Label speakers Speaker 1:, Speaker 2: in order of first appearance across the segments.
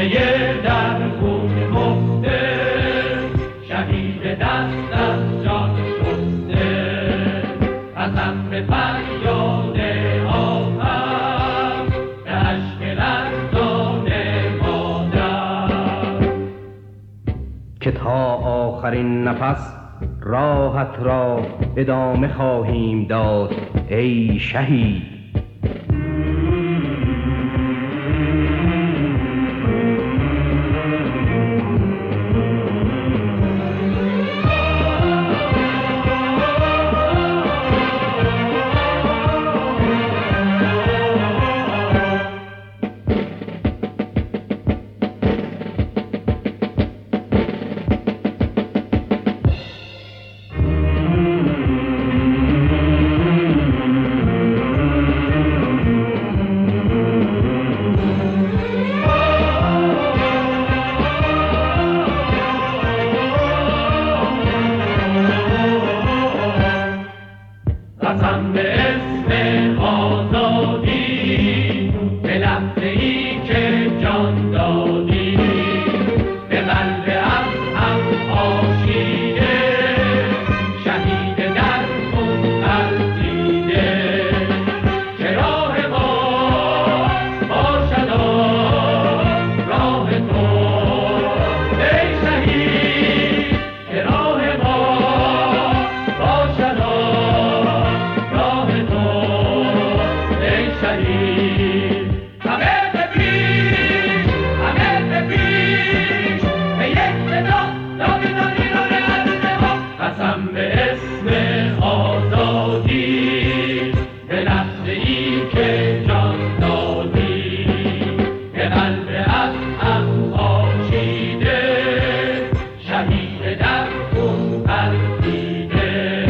Speaker 1: در خون مفته شهید دست از جان شسته قسم به فریاد آفم به اشک لرزان مادر
Speaker 2: که تا آخرین نفس راحت را ادامه خواهیم داد ای شهید.
Speaker 1: قسم به اسم آزادی به لحظه ای که جان دادی به قلب از هم آشیده شهید در خون غلتیده که راه ما باشد راه تو ای شهید که راه ما باشد قسم به اسم آزادی به لحظه ای که جان دادی به قلب از هم آشیده شهید در خون غلتیده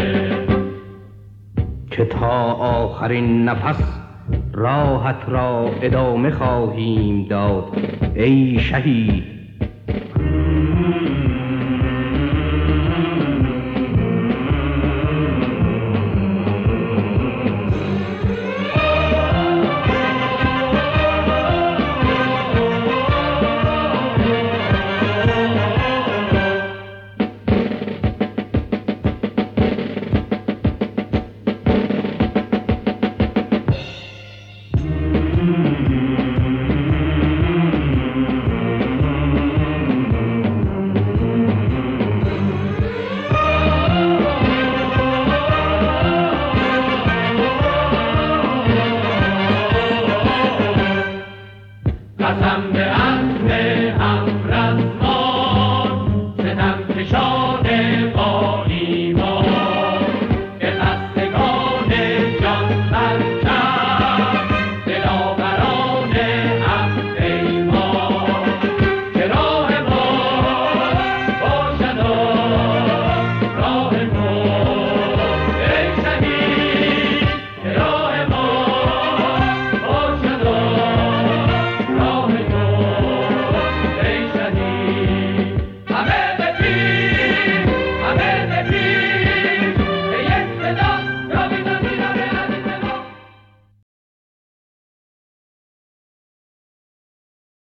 Speaker 2: که تا آخرین نفس راحت را ادامه خواهیم داد ای شهید.
Speaker 1: قسم به